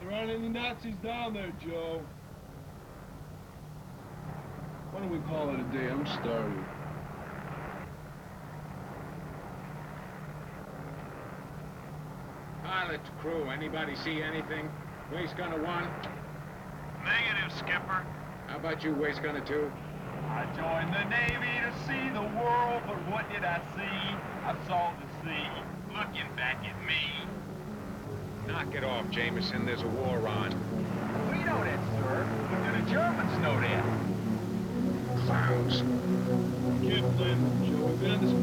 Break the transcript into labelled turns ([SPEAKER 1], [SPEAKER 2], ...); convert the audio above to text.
[SPEAKER 1] There aren't any Nazis down there, Joe. Why don't we call it a day? I'm starving.
[SPEAKER 2] Pilot, crew, anybody see anything? Waste gunner 1?
[SPEAKER 3] Negative, Skipper.
[SPEAKER 2] How about you, waste gunner 2?
[SPEAKER 3] I joined the Navy to see the world, but what did I see? I saw the sea looking back at me.
[SPEAKER 2] Knock it off, Jameson. There's a war on.
[SPEAKER 3] We know that, sir. But do the Germans know that?
[SPEAKER 2] Clowns.
[SPEAKER 1] Kid, Flynn, Joe, we've been on this